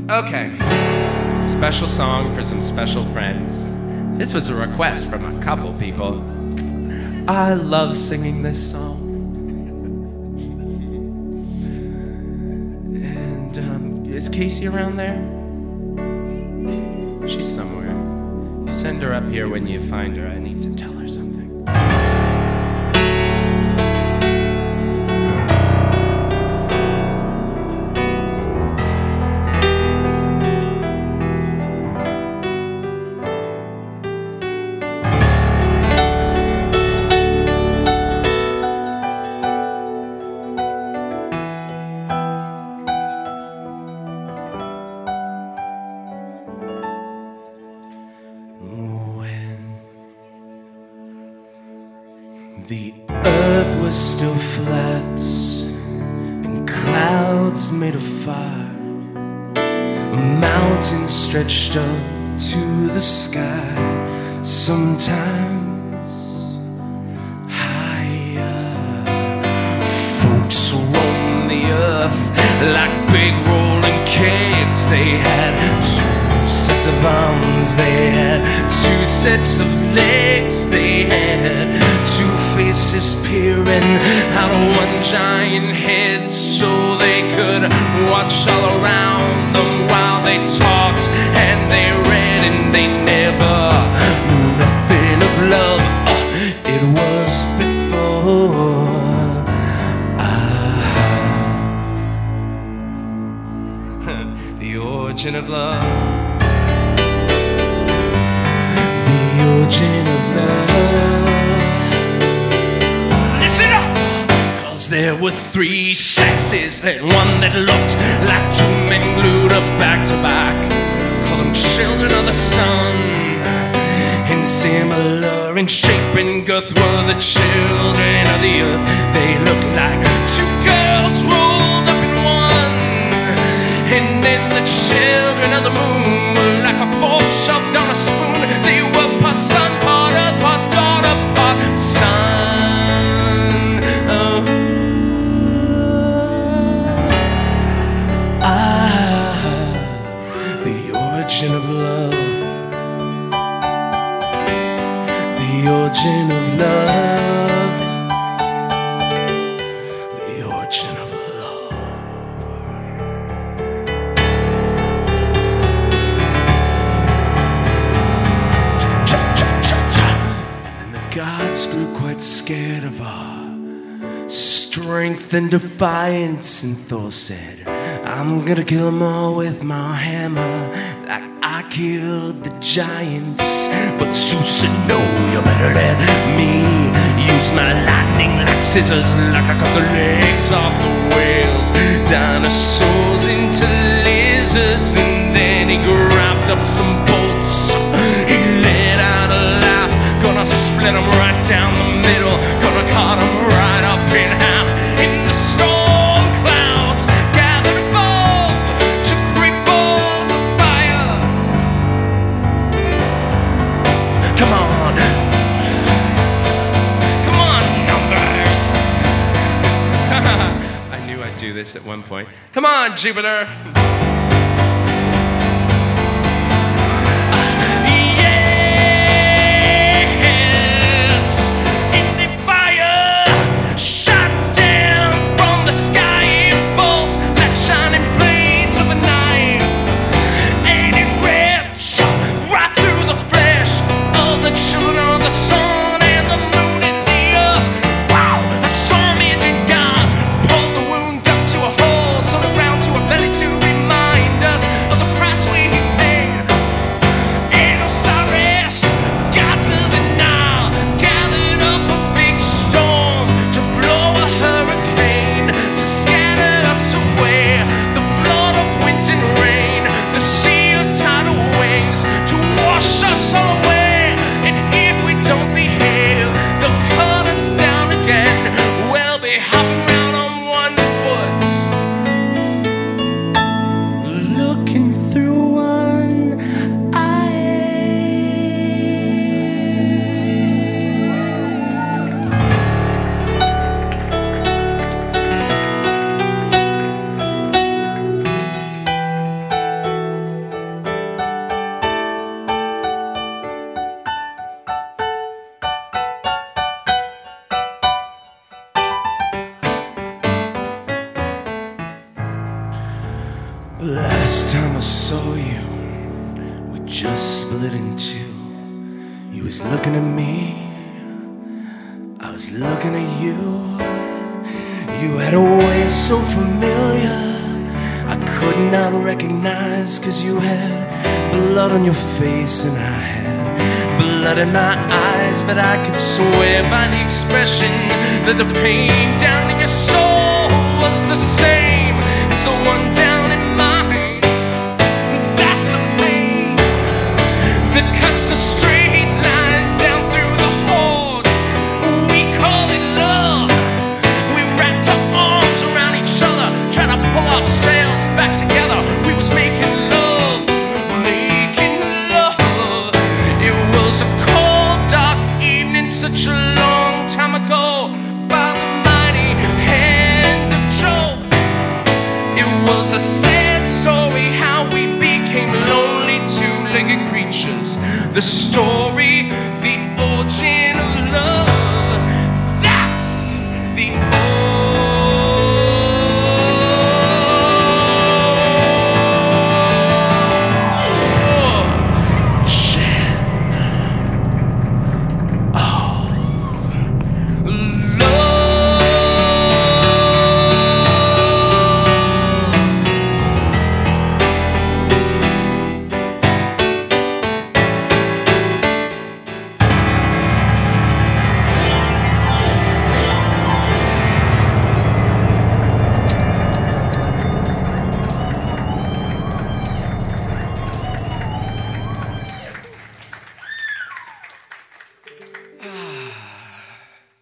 Okay. Special song for some special friends. This was a request from a couple people. I love singing this song. And is Casey around there? She's somewhere. You send her up here when you find her. I need to tell her something. The earth was still flat and clouds made of fire. Mountains stretched up to the sky, sometimes higher. Folks roam the earth like big rolling kegs. They had two sets of arms, they had two sets of legs, they had two faces peering out of one giant head, so they could watch all around them while they talked and they read, and they never knew nothing of love. It was before the origin of love. The origin of love. There were three sexes, then one that looked like two men glued up back to back. Call them children of the sun, and similar in shape and girth were the children of the earth. They looked like two girls rolled up in one, and then the children of the moon were like a fork shoved on a spoon. They were part sun, part earth, part daughter, part son. The origin of love. The origin of love. The origin of love. And then the gods grew quite scared of our strength and defiance, and Thor said, I'm gonna kill them all with my hammer, like I killed the giants. But Zeus said, no, you better let me use my lightning like scissors, like I cut the legs off the whales, dinosaurs into lizards. And then he grabbed up some bolts, he let out a laugh. Gonna split them right down the middle, gonna cut them right up in half. In the storm clouds gathered above to great balls of fire. Come on, come on, numbers. I knew I'd do this at one point. Come on, Jupiter. Bellies to remind Last time I saw you, we just split in two. You was looking at me, I was looking at you. You had a way so familiar I could not recognize, 'cause you had blood on your face and I had blood in my eyes. But I could swear by the expression that the pain down in your soul was the same as the one down in mine. That's the pain that cuts a straight line down through the heart. We call it love. We wrapped our arms around each other, trying to pull ourselves back together. We was making love, making love. It was a cold, dark evening, such a long time ago, by the mighty hand of Joe. It was a sad story how we became lonely two-legged creatures. The story, the origin